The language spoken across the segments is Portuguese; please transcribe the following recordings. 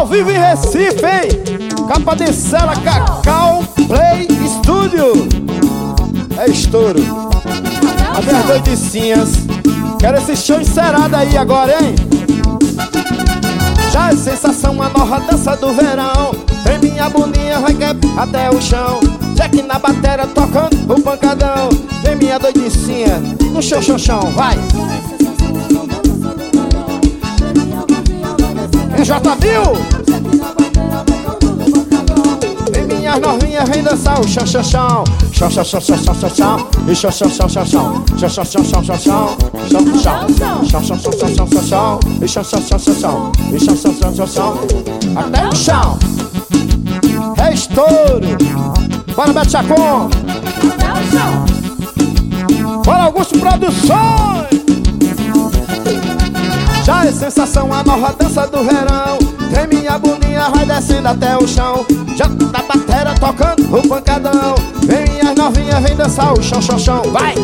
Ao vivo em Recife, hein? Capa de cela, Cacau Play Studio. É estouro. As minhas doidicinhas. Quero esse show encerado aí agora, hein? Já é sensação, a nova dança do verão. Tem minha bundinha, vai até o chão. Jack na bateria tocando o pancadão. Vem minha doidicinha no chão, chão, chão, vai! J. Bill! Vem minhas novinhas, vem dançar o chão, chão, chão. Chão, chão, chão, chão, chão, chão, chão. E chão, chão, chão, chão, chão. Chão, chão, chão, chão, chão, chão. Chão, chão, chão, chão, chão, chão, chão, chão. E chão, chão, chão, chão, chão. E chão, chão, chão, chão, chão. Até o chão. É estouro. Bora, Beto Chacon. Até o chão. Bora, Augusto Produções. Já é sensação, a nova dança do verão. Tem minha bundinha, vai descendo até o chão. Já na bateria tocando o pancadão. Vem minhas novinhas, vem dançar o chão, chão, chão, vai!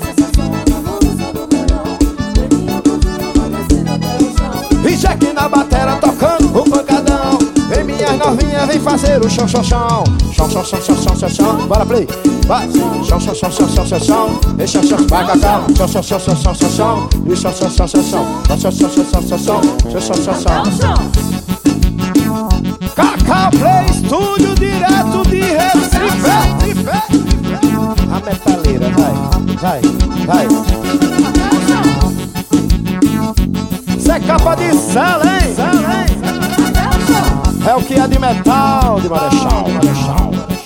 E Jack na bateria tocando o pancadão. Vem minhas novinhas, vem fazer o chão, chão, chão. Chão, chão, chão, chão, chão, chão, chão. Bora, play! Vai! Chão, chão, chão, chão, chão, chão, chão. E chão, chão, vai, Cacau. Chão, chão, chão, chão, chão, chão, chão. E chão, chão, chão, chão, chão. Chão, chão, chão, chão, chão, chão. Chão, chão, chão, chão. Cacau Play Studio, direto de Recife. A metaleira, vai, vai, vai. Isso é capa de cela, hein? É o que é de metal, de Marechal.